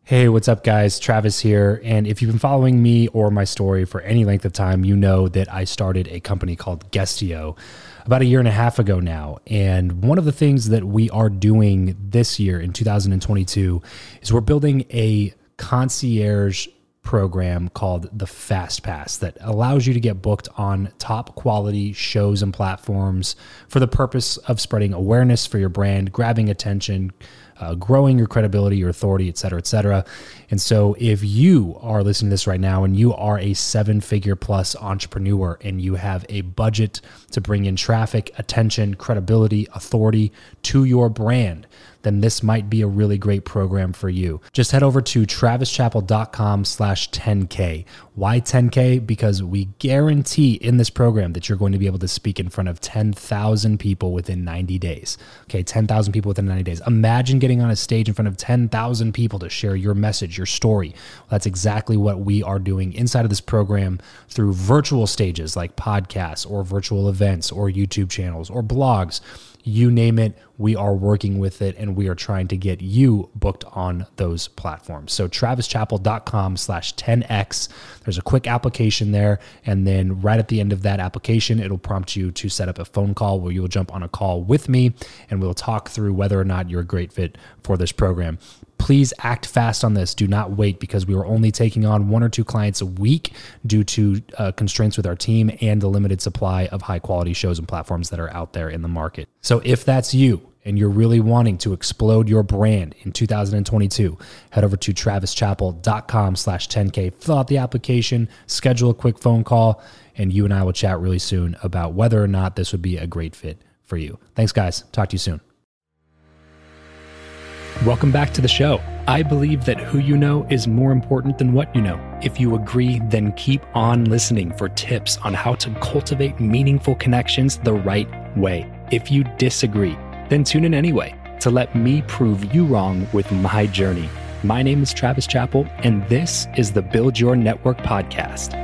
Hey, what's up, guys? Travis here. And if you've been following me or my story for any length of time, you know that I started a company called Guestio about a year and a half ago now. And one of the things that we are doing this year in 2022 is we're building a concierge program called the Fast Pass that allows you to get booked on top quality shows and platforms for the purpose of spreading awareness for your brand, grabbing attention, growing your credibility, your authority, et cetera, et cetera. And so if you are listening to this right now and you are a 7-figure plus entrepreneur and you have a budget to bring in traffic, attention, credibility, authority to your brand, then this might be a really great program for you. Just head over to travischappell.com/10K. Why 10K? Because we guarantee in this program that you're going to be able to speak in front of 10,000 people within 90 days. Okay, 10,000 people within 90 days. Imagine getting on a stage in front of 10,000 people to share your message, your story. Well, that's exactly what we are doing inside of this program through virtual stages like podcasts or virtual events or YouTube channels or blogs. You name it, we are working with it, and we are trying to get you booked on those platforms. So travischappell.com/10X. There's a quick application there, and then right at the end of that application, it'll prompt you to set up a phone call where you'll jump on a call with me, and we'll talk through whether or not you're a great fit for this program. Please act fast on this. Do not wait, because we are only taking on 1 or 2 clients a week due to constraints with our team and the limited supply of high quality shows and platforms that are out there in the market. So if that's you and you're really wanting to explode your brand in 2022, head over to travischappell.com/10K, fill out the application, schedule a quick phone call, and you and I will chat really soon about whether or not this would be a great fit for you. Thanks, guys. Talk to you soon. Welcome back to the show. I believe that who you know is more important than what you know. If you agree, then keep on listening for tips on how to cultivate meaningful connections the right way. If you disagree, then tune in anyway to let me prove you wrong with my journey. My name is Travis Chappell, and this is the Build Your Network podcast.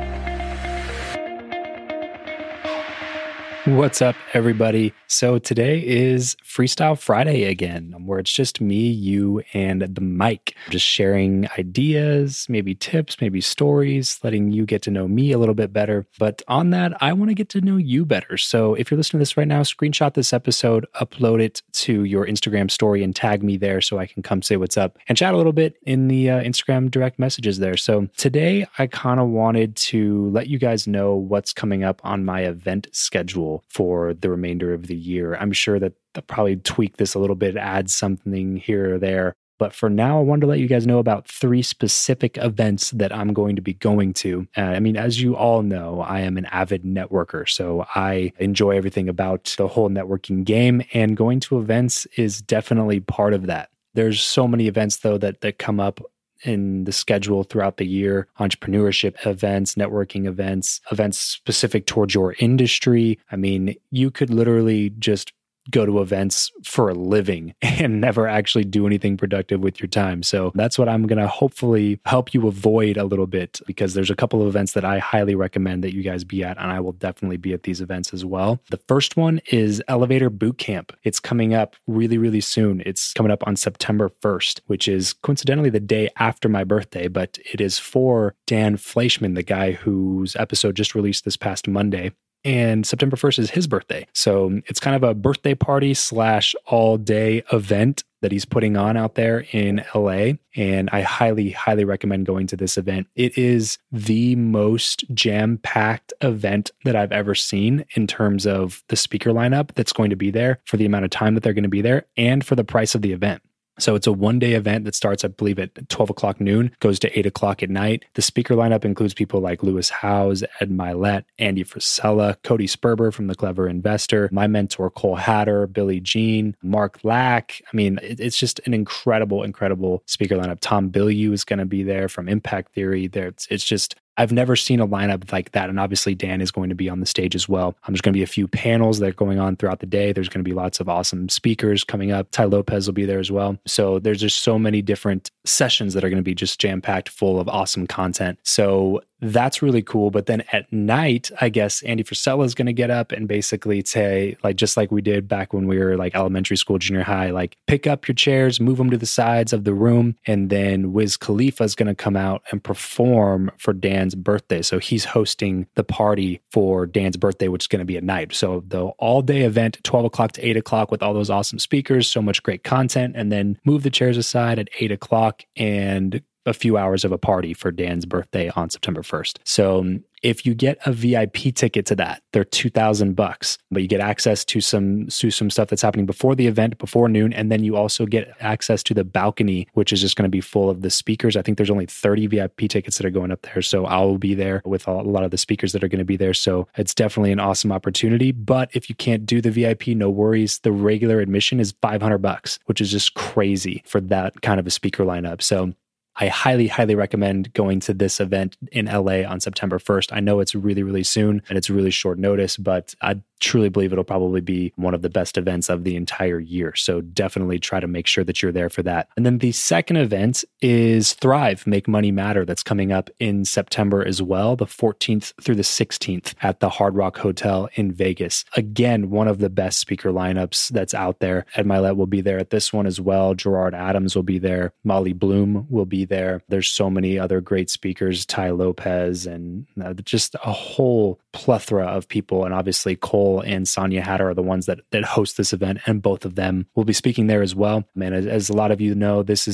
What's up, everybody? So today is Freestyle Friday again, where it's just me, you, and the mic. Just sharing ideas, maybe tips, maybe stories, letting you get to know me a little bit better. But on that, I want to get to know you better. So if you're listening to this right now, screenshot this episode, upload it to your Instagram story, and tag me there so I can come say what's up and chat a little bit in the Instagram direct messages there. So today, I kind of wanted to let you guys know what's coming up on my event schedule for the remainder of the year. I'm sure that I'll probably tweak this a little bit, add something here or there. But for now, I wanted to let you guys know about 3 specific events that I'm going to be going to. As you all know, I am an avid networker, so I enjoy everything about the whole networking game, and going to events is definitely part of that. There's so many events, though, that come up in the schedule throughout the year: entrepreneurship events, networking events, events specific towards your industry. You could literally just go to events for a living and never actually do anything productive with your time. So that's what I'm going to hopefully help you avoid a little bit, because there's a couple of events that I highly recommend that you guys be at, and I will definitely be at these events as well. The first one is Elevator Bootcamp. It's coming up really, really soon. It's coming up on September 1st, which is coincidentally the day after my birthday, but it is for Dan Fleischman, the guy whose episode just released this past Monday. And September 1st is his birthday. So it's kind of a birthday party / all-day event that he's putting on out there in LA. And I highly, highly recommend going to this event. It is the most jam-packed event that I've ever seen in terms of the speaker lineup that's going to be there, for the amount of time that they're going to be there, and for the price of the event. So it's a 1-day event that starts, I believe, at 12 o'clock noon, goes to 8 o'clock at night. The speaker lineup includes people like Lewis Howes, Ed Milet, Andy Frisella, Cody Sperber from The Clever Investor, my mentor, Cole Hatter, Billy Jean, Mark Lack. It's just an incredible, incredible speaker lineup. Tom Bilyeu is going to be there from Impact Theory. It's just, I've never seen a lineup like that. And obviously Dan is going to be on the stage as well. There's going to be a few panels that are going on throughout the day. There's going to be lots of awesome speakers coming up. Ty Lopez will be there as well. So there's just so many different sessions that are going to be just jam-packed full of awesome content. So that's really cool. But then at night, I guess Andy Frisella is going to get up and basically say, like, just like we did back when we were like elementary school, junior high, like pick up your chairs, move them to the sides of the room. And then Wiz Khalifa is going to come out and perform for Dan's birthday. So he's hosting the party for Dan's birthday, which is going to be at night. So the all day event, 12 o'clock to 8 o'clock with all those awesome speakers, so much great content, and then move the chairs aside at 8 o'clock and a few hours of a party for Dan's birthday on September 1st. So if you get a VIP ticket to that, they're $2,000, but you get access to some stuff that's happening before the event, before noon. And then you also get access to the balcony, which is just going to be full of the speakers. I think there's only 30 VIP tickets that are going up there. So I'll be there with a lot of the speakers that are going to be there. So it's definitely an awesome opportunity. But if you can't do the VIP, no worries. The regular admission is $500, which is just crazy for that kind of a speaker lineup. So I highly, highly recommend going to this event in LA on September 1st. I know it's really, really soon and it's really short notice, but I truly believe it'll probably be one of the best events of the entire year. So definitely try to make sure that you're there for that. And then the second event is Thrive, Make Money Matter. That's coming up in September as well, the 14th through the 16th at the Hard Rock Hotel in Vegas. Again, one of the best speaker lineups that's out there. Ed Mylett will be there at this one as well. Gerard Adams will be there. Molly Bloom will be there. There's so many other great speakers, Ty Lopez, and just a whole plethora of people. And obviously Cole and Sonia Hatter are the ones that host this event, and both of them will be speaking there as well. Man, as a lot of you know, this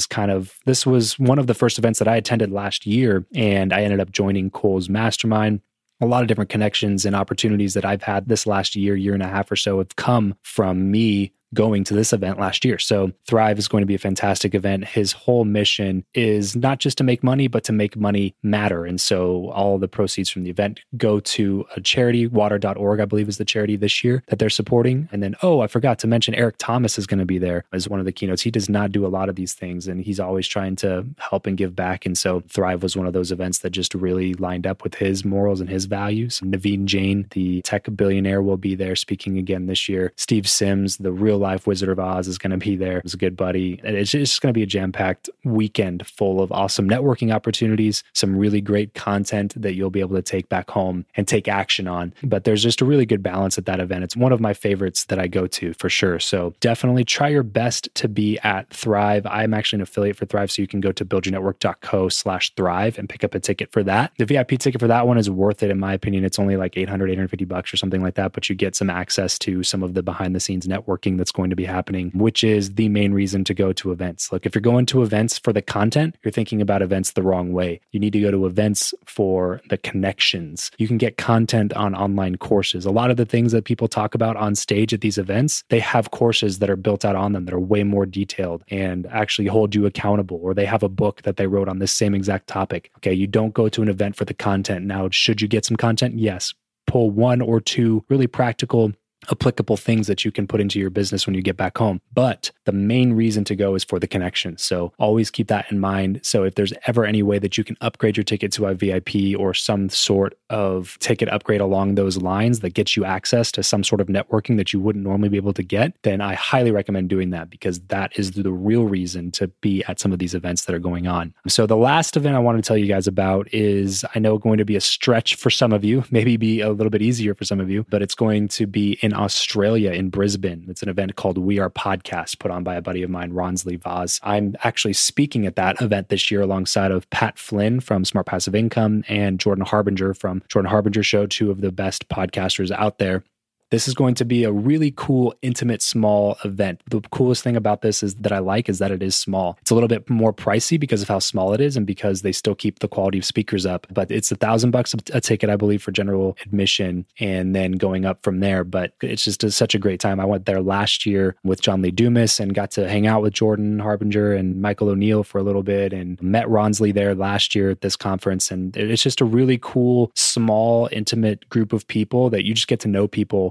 was one of the first events that I attended last year, and I ended up joining Cole's mastermind. A lot of different connections and opportunities that I've had this last year and a half or so have come from me going to this event last year. So Thrive is going to be a fantastic event. His whole mission is not just to make money, but to make money matter. And so all the proceeds from the event go to a charity, water.org, I believe is the charity this year that they're supporting. And then, I forgot to mention Eric Thomas is going to be there as one of the keynotes. He does not do a lot of these things, and he's always trying to help and give back. And so Thrive was one of those events that just really lined up with his morals and his values. Naveen Jain, the tech billionaire, will be there speaking again this year. Steve Sims, the real life Wizard of Oz, is going to be there. He's a good buddy. And it's just going to be a jam-packed weekend full of awesome networking opportunities, some really great content that you'll be able to take back home and take action on. But there's just a really good balance at that event. It's one of my favorites that I go to for sure. So definitely try your best to be at Thrive. I'm actually an affiliate for Thrive, so you can go to buildyournetwork.co/Thrive and pick up a ticket for that. The VIP ticket for that one is worth it, in my opinion. It's only like $850 or something like that, but you get some access to some of the behind the scenes networking that's going to be happening, which is the main reason to go to events. Look, if you're going to events for the content, you're thinking about events the wrong way. You need to go to events for the connections. You can get content on online courses. A lot of the things that people talk about on stage at these events, they have courses that are built out on them that are way more detailed and actually hold you accountable, or they have a book that they wrote on this same exact topic. Okay, you don't go to an event for the content. Now, should you get some content? Yes. Pull one or two really practical, applicable things that you can put into your business when you get back home. But the main reason to go is for the connection. So always keep that in mind. So if there's ever any way that you can upgrade your ticket to a VIP or some sort of ticket upgrade along those lines that gets you access to some sort of networking that you wouldn't normally be able to get, then I highly recommend doing that, because that is the real reason to be at some of these events that are going on. So the last event I want to tell you guys about is, I know, going to be a stretch for some of you, maybe be a little bit easier for some of you, but it's going to be in Australia, in Brisbane. It's an event called We Are Podcast, put on by a buddy of mine, Ronsley Vaz. I'm actually speaking at that event this year alongside of Pat Flynn from Smart Passive Income and Jordan Harbinger from Jordan Harbinger Show, two of the best podcasters out there. This is going to be a really cool, intimate, small event. The coolest thing about this is that it is small. It's a little bit more pricey because of how small it is and because they still keep the quality of speakers up. But it's $1,000 a ticket, I believe, for general admission, and then going up from there. But it's just such a great time. I went there last year with John Lee Dumas and got to hang out with Jordan Harbinger and Michael O'Neill for a little bit, and met Ronsley there last year at this conference. And it's just a really cool, small, intimate group of people that you just get to know people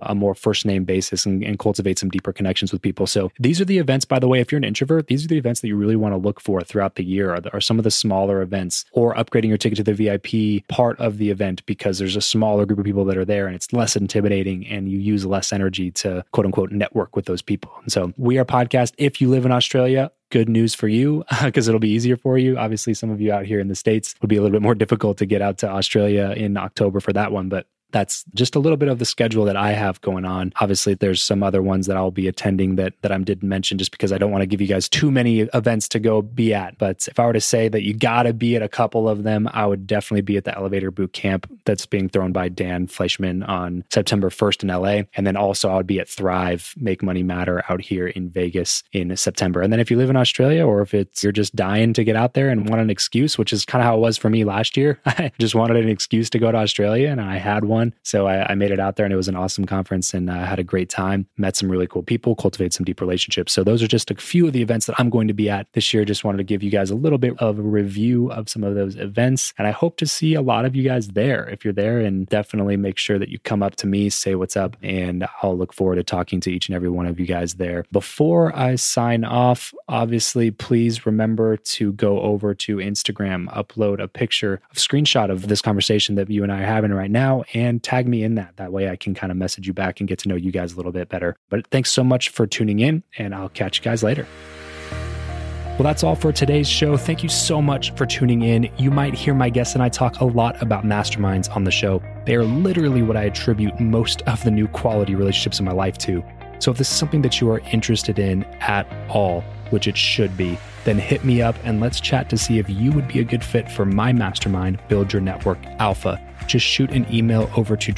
a more first name basis and cultivate some deeper connections with people. So these are the events, by the way, if you're an introvert, these are the events that you really want to look for throughout the year are some of the smaller events, or upgrading your ticket to the VIP part of the event because there's a smaller group of people that are there and it's less intimidating and you use less energy to quote unquote network with those people. And so We Are Podcast, if you live in Australia, good news for you because it'll be easier for you. Obviously, some of you out here in the States would be a little bit more difficult to get out to Australia in October for that one, but that's just a little bit of the schedule that I have going on. Obviously, there's some other ones that I'll be attending that I didn't mention just because I don't want to give you guys too many events to go be at. But if I were to say that you got to be at a couple of them, I would definitely be at the Elevator Boot Camp that's being thrown by Dan Fleischman on September 1st in LA. And then also I would be at Thrive, Make Money Matter out here in Vegas in September. And then if you live in Australia, or if you're just dying to get out there and want an excuse, which is kind of how it was for me last year, I just wanted an excuse to go to Australia and I had one. So I made it out there and it was an awesome conference and I had a great time, met some really cool people, cultivated some deep relationships. So those are just a few of the events that I'm going to be at this year. Just wanted to give you guys a little bit of a review of some of those events. And I hope to see a lot of you guys there. If you're there, and definitely make sure that you come up to me, say what's up, and I'll look forward to talking to each and every one of you guys there. Before I sign off, obviously, please remember to go over to Instagram, upload a picture, a screenshot of this conversation that you and I are having right now, and tag me in that. That way I can kind of message you back and get to know you guys a little bit better. But thanks so much for tuning in, and I'll catch you guys later. Well, that's all for today's show. Thank you so much for tuning in. You might hear my guests and I talk a lot about masterminds on the show. They are literally what I attribute most of the new quality relationships in my life to. So if this is something that you are interested in at all, which it should be, then hit me up and let's chat to see if you would be a good fit for my mastermind, Build Your Network Alpha. Just shoot an email over to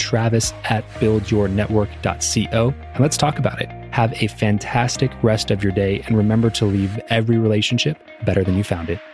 travis@buildyournetwork.co and let's talk about it. Have a fantastic rest of your day and remember to leave every relationship better than you found it.